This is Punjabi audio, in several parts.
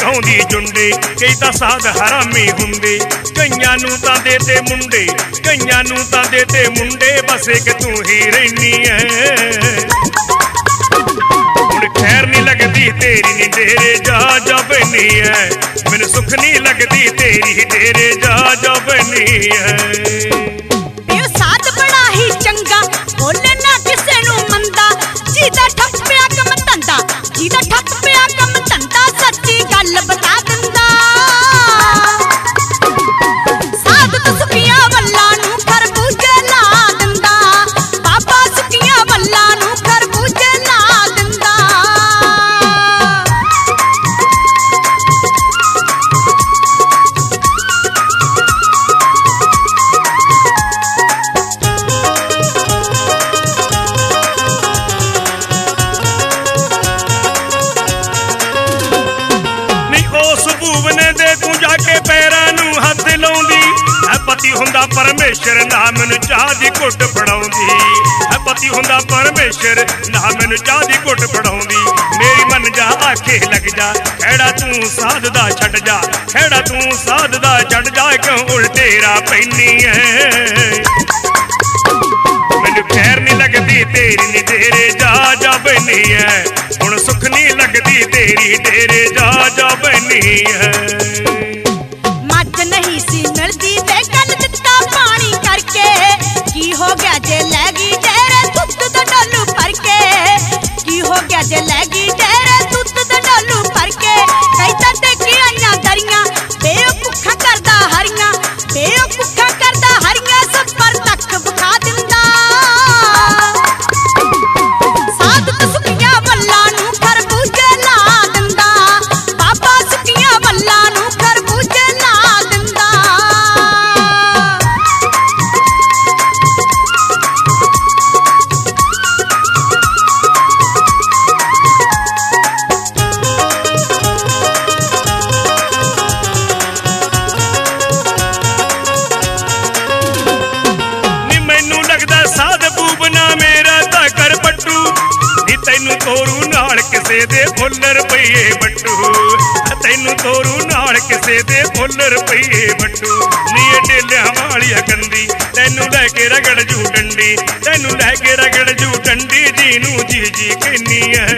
ਦਿਖਾਉਂਦੀ ਜੁੰਡੇ। ਕਈ ਤਾਂ ਸਾਧ ਹਰਾਮੀ ਹੁੰਦੇ, ਕਈਆਂ ਨੂੰ ਤਾਂ ਦੇਤੇ ਮੁੰਡੇ, ਕਈਆਂ ਨੂੰ ਤਾਂ ਦੇਤੇ ਮੁੰਡੇ। ਬਸ ਇੱਕ ਤੂੰ ਹੀ ਰਹਿਨੀ ਐ। ਹੁਣ ਖੈਰ ਨੀ ਲੱਗਦੀ ਤੇਰੀ ਨੀ ਡੇਰੇ ਜਾ ਜਾ ਬੈਨੀ ਐ। ਮੈਨੂੰ ਸੁੱਖ ਨੀ ਲੱਗਦੀ ਤੇਰੀ ਡੇਰੇ ਜਾ ਜਾ ਬੈਨੀ ਐ। ਸਾਧ ਬੜਾ ਹੀ ਚੰਗਾ, ਬੋਲੇ ਨਾ ਕਿਸੇ ਨੂੰ ਮੰਦਾ। ਜਿਹਦਾ ਠੱਪਿਆ ਕੰਮ ਧੰਦਾ, ਜਿਹਦਾ ਠੱਪਿਆ ਕੰਮ ਧੰਦਾ, ਸੱਚੀ ਗੱਲ ਬਤਾ ਦਿੰਦਾ। ਸਾਧ ਤਾਂ ਸੁੱਕੀਆਂ ਵੱਲਾਂ ਨੂੰ ਖਰਬੂਜੇ ਲਾ ਦਿੰਦਾ। ਬਾਬਾ ਸੁੱਕੀਆਂ ਵੱਲਾਂ ਨੂੰ ਖਰਬੂਜੇ ਲਾ ਦਿੰਦਾ। ਪਤੀ ਹੁੰਦਾ ਪਰਮੇਸ਼ਰ, ਨਾ ਮੈਨੂੰ ਚਾਹ ਦੀ ਘੁੱਟ ਫੜਾਉਂਦੀ। ਹੈ ਪਤੀ ਹੁੰਦਾ ਪਰਮੇਸ਼ਰ, ਨਾ ਮੈਨੂੰ ਚਾਹ ਦੀ ਘੁੱਟ ਫੜਾਉਂਦੀ। ਮੇਰੀ ਮੰਨ ਜਾ ਆਖੇ ਲੱਗ ਜਾ, ਖਹਿੜਾ ਤੂੰ ਸਾਧ ਦਾ ਛੱਡ ਜਾ। ਖਹਿੜਾ ਤੂੰ ਸਾਧ ਦਾ ਛੱਡ ਜਾ, ਕਿਉਂ ਉਲਟੇ ਰਾਹ ਪੈਨੀ ਐ। ਮੈਨੂੰ ਖੈਰ ਨੀ ਲੱਗਦੀ ਤੇਰੀ ਨੀ ਡੇਰੇ ਜਾ ਜਾ ਬੈਨੀ ਐ। ਹੁਣ ਸੁੱਖ ਨੀ ਲੱਗਦੀ ਤੇਰੀ ਡੇਰੇ ਜਾ ਜਾ ਬੈਨੀ ਐ। ਮੱਝ ਨਹੀਂ ਸੀ ਮਿਲਦੀ ਤੇ ਕੱਲ ਦਿੱਤਾ ਪਾਣੀ ਕਰਕੇ। ਕੀ ਹੋ ਗਿਆ ਜੇ ਲੈ ਗਈ ਡੇਰੇ ਦੁੱਧ ਦਾ ਡੋਲੂ ਭਰ ਕੇ। ਕੀ ਹੋ ਗਿਆ ਜੇ ਲੈ ਗਈ ਡੇਰੇ ਦੁੱਧ ਦਾ ਡੋਲੂ ਭਰ ਕੇ। ਕਈ ਤਾਂ ਟੇਕੀ ਆਈਆਂ ਦਰੀਆਂ, ਬੇਵਕੂਫਾਂ ਕਰਦਾ ਹਰੀਆਂ। ਬੇਵਕੂਫਾਂ ਕਰਦਾ ਹਰੀਆਂ, ਸੱਪਰ ਤੱਕ ਵਿਖਾ ਦਿੰਦਾ। ਸਾਧ ਤਾਂ ਸੁੱਕੀਆਂ ਵੱਲਾਂ ਨੂੰ ਖਰਬੂਜੇ ਲਾ ਦਿੰਦਾ। ਬਾਬਾ ਸੁੱਕੀਆਂ ਵੱਲਾਂ ਨੂੰ ਖਰਬੂਜੇ ਲਾ ਦਿੰਦਾ। ਨੀ ਮੈਨੂੰ ਲੱਗਦਾ ਸਾਧ ਬੂਬਨਾ ਮੇਰਾ ਤਾਂ ਕਰ ਪੱਟੂ। ਨੀ ਤੈਨੂੰ ਤੋਰੂ ਨਾਲ ਕਿਸੇ ਦੇ ਫੁੱਲ ਰੁਪਈਏ ਬੱਟੂ। ਤੈਨੂੰ ਤੋਰੂ ਨਾਲ ਕਿਸੇ ਦੇ ਫੁੱਲ ਰੁਪਈਏ ਬੱਟੂ। ਨੀ ਇਹ ਡੇਲਿਆਂ ਵਾਲੀਆ ਗੰਦੀ, ਤੈਨੂੰ ਲੈ ਕੇ ਰਗੜ ਜੂ ਡੰਡੀ। ਤੈਨੂੰ ਲੈ ਕੇ ਰਗੜ ਜੂ ਡੰਡੀ, ਜੀ ਨੂੰ ਜੀ ਜੀ ਕਹਿੰਨੀ ਐ।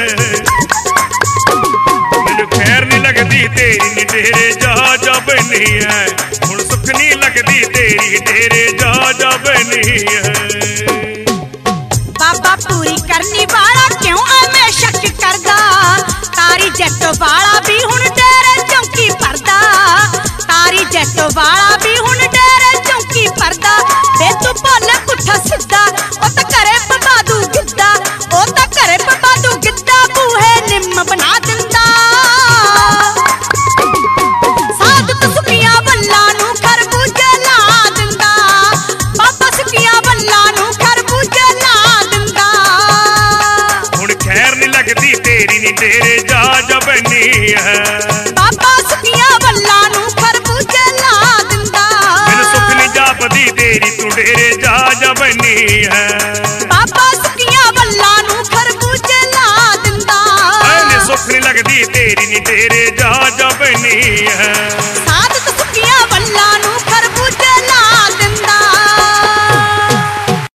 ਮੈਨੂੰ ਖੈਰ ਨੀ ਲੱਗਦੀ ਤੇਰੀ ਨੀ ਡੇਰੇ ਜਾ ਜਾ ਬੈਨੀ ਐ। ਹੁਣ ਸੁੱਖ ਨੀ ਲੱਗਦੀ ਤੇਰੀ ਡੇਰੇ ਜਾ ਜਾ ਬੈਨੀ ਐ। ਬਾਬਾ ਪੂਰੀ ਕਰਨੀ ਵਾਲਾ ਕਿਉਂ ਐਵੇਂ ਸ਼ੱਕ ਕਰਦਾ। ਤਾਰੀ ਜੱਟ ਵਾਲਾ ਵੀ ਹੁਣ ਡੇਰੇ ਚੌਂਕੀ ਭਰਦਾ। ਤਾਰੀ ਜੱਟ ਵਾਲਾ ਵੀ ਹੁਣ ਡੇਰੇ ਚੌਂਕੀ ਭਰਦਾ। ਵੇ ਤੂੰ ਭੋਲੇ ਪੁੱਠਾ ਸਿੱਧਾ, ਉਹ ਤਾਂ ਘਰੇ ਪਵਾਦੂ ਗਿੱਧਾ। ਉਹ ਤਾਂ ਘਰੇ ਪਵਾਦੂ ਗਿੱਧਾ, ਬੂਹੇ ਨਿੰਮ ਬਣਾ ਦਿੰਦਾ। ਸਾਧ ਤਾਂ ਸੁੱਕੀਆਂ ਵੱਲਾਂ ਨੂੰ ਖਰਬੂਜੇ ਲਾ ਦਿੰਦਾ। ਬਾਬਾ ਸੁੱਕੀਆਂ ਵੱਲਾਂ ਨੂੰ ਖਰਬੂਜੇ ਲਾ ਦਿੰਦਾ। ਹੁਣ ਖੈਰ ਨੀ ਲੱਗਦੀ ਤੇਰੀ ਨੀ ਡੇਰੇ ਜਾ ਜਾ ਬੈਨੀ ਐ। ਬਾਬਾ ਸੁੱਕੀਆਂ ਵੱਲਾਂ ਨੂੰ ਖਰਬੂਜੇ ਲਾ ਦਿੰਦਾ। ਮੈਨੂੰ ਸੁੱਖ ਨੀ ਜਾਪਦੀ ਤੇਰੀ ਤੂੰ ਡੇਰੇ ਜਾ ਜਾ ਬੈਨੀ ਐ। ਬਾਬਾ ਸੁੱਕੀਆਂ ਵੱਲਾਂ ਨੂੰ ਖਰਬੂਜੇ ਲਾ ਦਿੰਦਾ। ਐਨੇ ਸੁੱਖ ਨੀ ਲੱਗਦੀ ਤੇਰੀ ਨੀ ਡੇਰੇ ਜਾ ਜਾ ਬੈਨੀ ਐ।